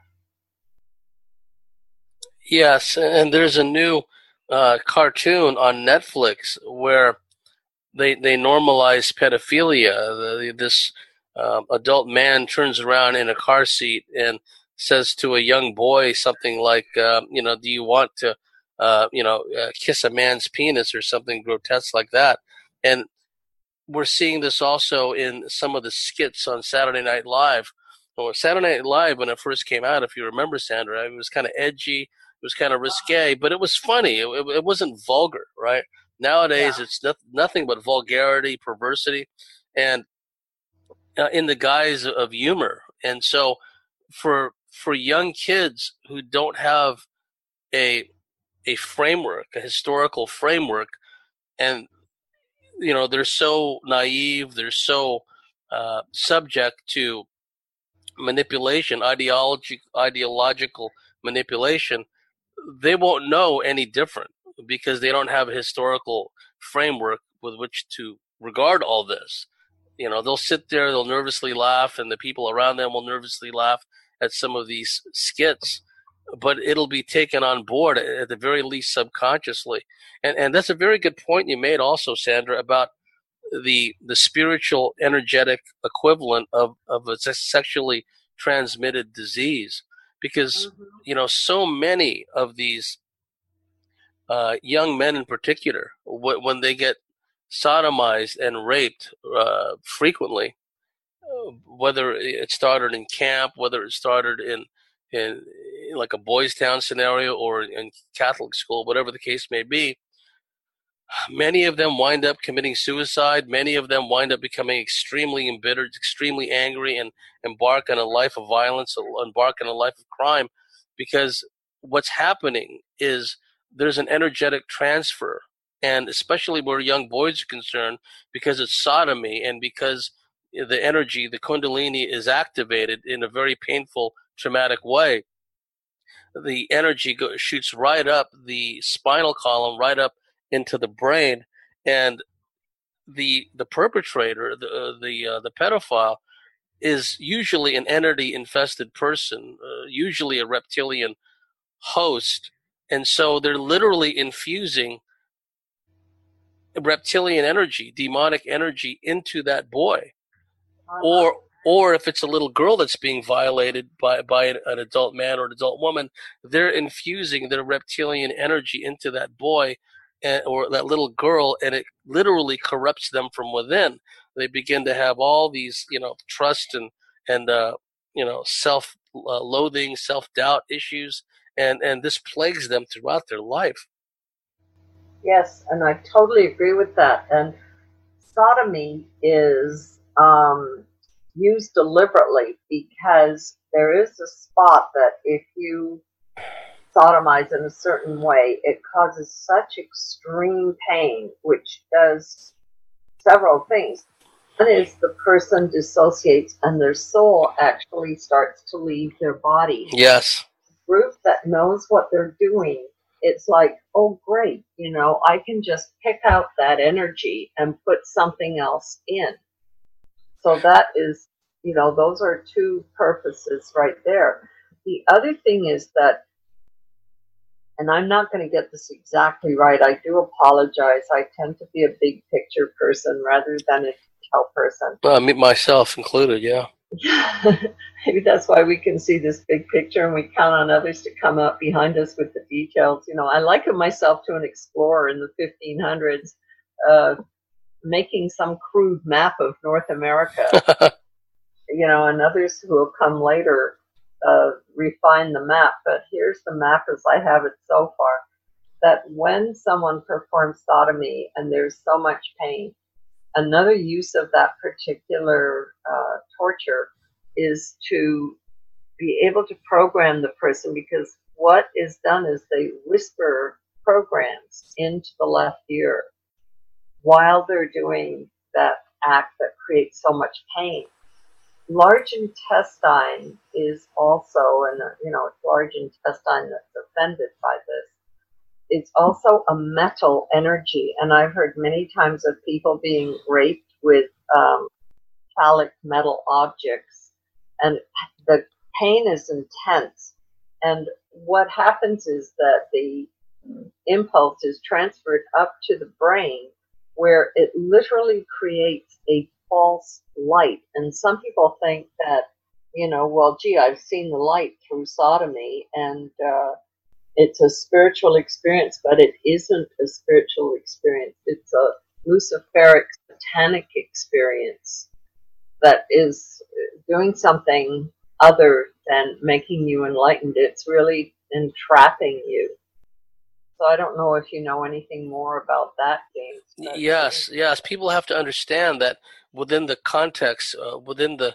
Yes, and there's a new uh, cartoon on Netflix where they they normalize pedophilia. The, this um, adult man turns around in a car seat and says to a young boy something like, uh, you know, do you want to, uh, you know, uh, kiss a man's penis or something grotesque like that? And we're seeing this also in some of the skits on Saturday Night Live. Well, Saturday Night Live, when it first came out, if you remember, Sandra, it was kind of edgy. It was kind of risque, but it was funny. It, it, it wasn't vulgar, right? Nowadays, yeah. It's no, nothing but vulgarity, perversity, and uh, in the guise of humor. And so for for young kids who don't have a a framework, a historical framework, and you know they're so naive, they're so uh, subject to manipulation, ideology, ideological manipulation, they won't know any different because they don't have a historical framework with which to regard all this. You know, they'll sit there, they'll nervously laugh, and the people around them will nervously laugh at some of these skits, but it'll be taken on board at the very least subconsciously. And and that's a very good point you made also, Sandra, about the the spiritual energetic equivalent of, of a sexually transmitted disease. Because, Mm-hmm. you know, so many of these uh, young men in particular, w- when they get sodomized and raped uh, frequently, whether it started in camp, whether it started in, in in like a boys' town scenario or in Catholic school, whatever the case may be, many of them wind up committing suicide. Many of them wind up becoming extremely embittered, extremely angry, and embark on a life of violence, embark on a life of crime, because what's happening is there's an energetic transfer, and especially where young boys are concerned, because it's sodomy and because the energy, the kundalini, is activated in a very painful, traumatic way. The energy go, shoots right up the spinal column, right up into the brain, and the the perpetrator, the uh, the uh, the pedophile, is usually an entity infested person, uh, usually a reptilian host, and so they're literally infusing reptilian energy, demonic energy into that boy. Uh-huh. or or if it's a little girl that's being violated by by an, an adult man or an adult woman, they're infusing their reptilian energy into that boy and, or that little girl, and it literally corrupts them from within. They begin to have all these, you know, trust and and uh, you know, self uh, loathing, self doubt issues, and and this plagues them throughout their life. Yes, and I totally agree with that. And sodomy is um, used deliberately because there is a spot that if you sodomize in a certain way, it causes such extreme pain, which does several things. One is the person dissociates and their soul actually starts to leave their body. Yes. The group that knows what they're doing, it's like, oh, great, you know, I can just pick out that energy and put something else in. So that is, you know, those are two purposes right there. The other thing is that, and I'm not going to get this exactly right, I do apologize. I tend to be a big picture person rather than a detail person. Well, me, myself included, yeah. Maybe that's why we can see this big picture and we count on others to come up behind us with the details. You know, I liken myself to an explorer in the fifteen hundreds, uh, making some crude map of North America. You know, and others who will come later uh, refine the map. But here's the map as I have it so far, that when someone performs sodomy and there's so much pain, another use of that particular uh, torture is to be able to program the person, because what is done is they whisper programs into the left ear while they're doing that act that creates so much pain. Large intestine is also, and you know, it's large intestine that's offended by this. It's also a metal energy, and I've heard many times of people being raped with um, metallic metal objects, and the pain is intense. And what happens is that the impulse is transferred up to the brain, where it literally creates a false light. And some people think that, you know, well, gee, I've seen the light through sodomy, and uh, it's a spiritual experience, but it isn't a spiritual experience. It's a luciferic, satanic experience that is doing something other than making you enlightened. It's really entrapping you. So I don't know if you know anything more about that, James. Yes, yes. People have to understand that within the context, uh, within the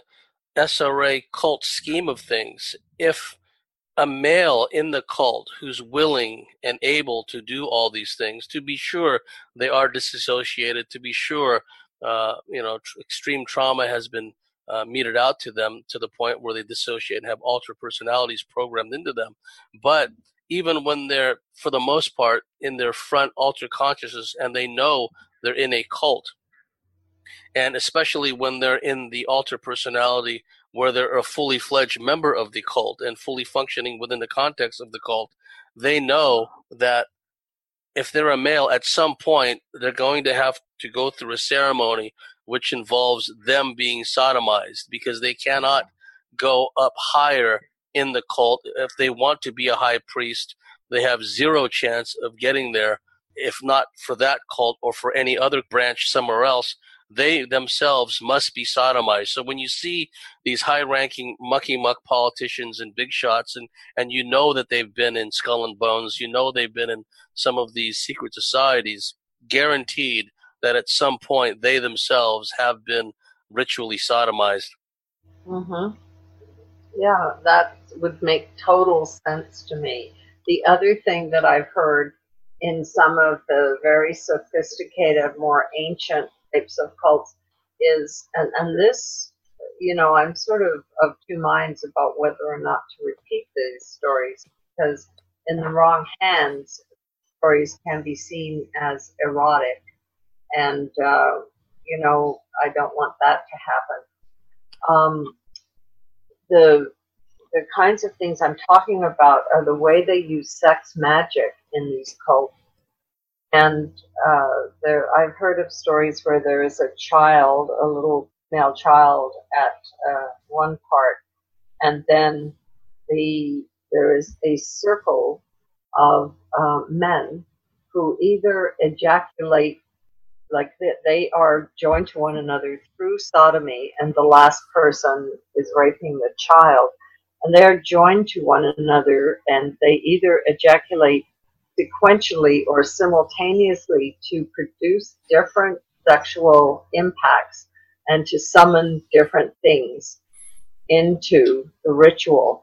S R A cult scheme of things, if a male in the cult who's willing and able to do all these things, to be sure they are disassociated, to be sure, uh, you know, tr- extreme trauma has been uh, meted out to them to the point where they dissociate and have alter personalities programmed into them. But even when they're, for the most part, in their front alter consciousness and they know they're in a cult, and especially when they're in the alter personality where they're a fully fledged member of the cult and fully functioning within the context of the cult, they know that if they're a male, at some point they're going to have to go through a ceremony which involves them being sodomized, because they cannot go up higher in the cult. If they want to be a high priest, they have zero chance of getting there, if not for that cult or for any other branch somewhere else. They themselves must be sodomized. So when you see these high-ranking mucky-muck politicians and big shots, and, and you know that they've been in Skull and Bones, you know they've been in some of these secret societies, guaranteed that at some point they themselves have been ritually sodomized. Mm-hmm. Yeah, that would make total sense to me. The other thing that I've heard in some of the very sophisticated, more ancient types of cults is, and, and this, you know, I'm sort of of two minds about whether or not to repeat these stories, because in the wrong hands, stories can be seen as erotic, and, uh, you know, I don't want that to happen. Um, the the kinds of things I'm talking about are the way they use sex magic in these cults. And uh, there, I've heard of stories where there is a child, a little male child, at uh, one part, and then the there is a circle of uh, men who either ejaculate, like they, they are joined to one another through sodomy, and the last person is raping the child, and they are joined to one another, and they either ejaculate sequentially or simultaneously to produce different sexual impacts and to summon different things into the ritual.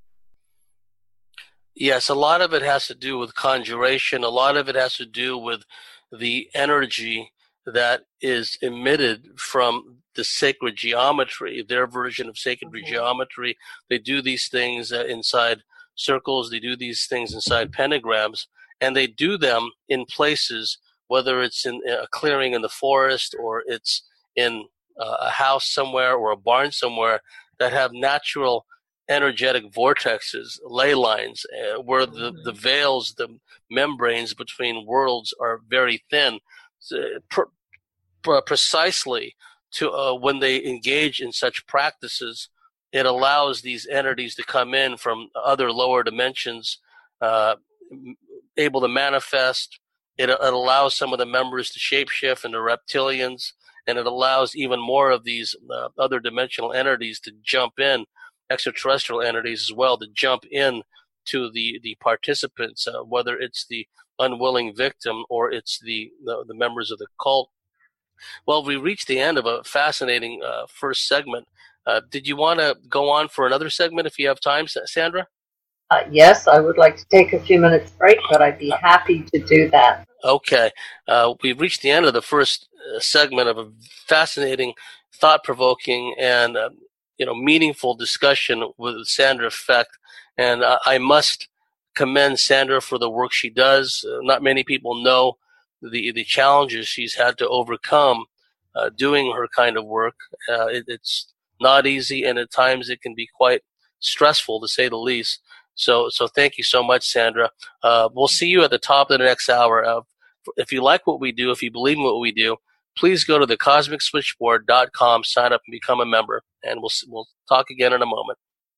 Yes, a lot of it has to do with conjuration. A lot of it has to do with the energy that is emitted from the sacred geometry, their version of sacred mm-hmm. geometry. They do these things uh, inside circles. They do these things inside pentagrams, and they do them in places, whether it's in a clearing in the forest or it's in uh, a house somewhere or a barn somewhere, that have natural energetic vortexes, ley lines, uh, where the, the veils, the membranes between worlds are very thin, uh, pr- pr- precisely to uh, when they engage in such practices, it allows these entities to come in from other lower dimensions, uh, able to manifest. It, it allows some of the members to shapeshift into reptilians, and it allows even more of these uh, other dimensional entities to jump in, extraterrestrial entities as well, to jump in to the, the participants, uh, whether it's the unwilling victim or it's the, the, the members of the cult. Well, we reached the end of a fascinating uh, first segment. Uh, did you want to go on for another segment if you have time, Sandra? Uh, yes, I would like to take a few minutes break, but I'd be happy to do that. Okay. Uh, we've reached the end of the first uh, segment of a fascinating, thought-provoking, and uh, you know, meaningful discussion with Sandra Fecht. And uh, I must commend Sandra for the work she does. Uh, not many people know the the challenges she's had to overcome uh, doing her kind of work. Uh, it, it's not easy, and at times it can be quite stressful, to say the least. So, so thank you so much, Sandra. Uh, we'll see you at the top of the next hour. Uh, if you like what we do, if you believe in what we do, please go to the cosmic switchboard dot com, sign up, and become a member. And we'll we'll talk again in a moment.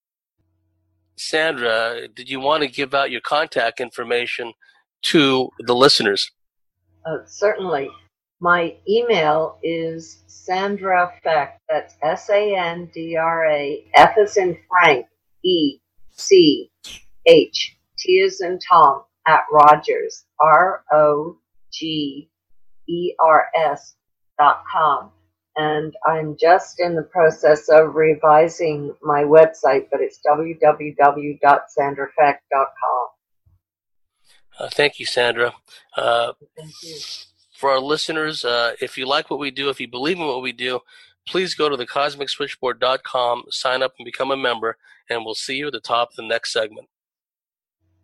Sandra, did you want to give out your contact information to the listeners? Uh, certainly. My email is Sandra Fecht. That's S A N D R A, F as in Frank, E C H, T as in Tom, at Rogers, R O G E R S dot com. and I'm just in the process of revising my website, but it's w w w dot sandra feck dot com. Uh, thank you, Sandra. Uh, Thank you. For our listeners, uh, if you like what we do, if you believe in what we do, please go to the cosmic switchboard dot com, sign up and become a member, and we'll see you at the top of the next segment.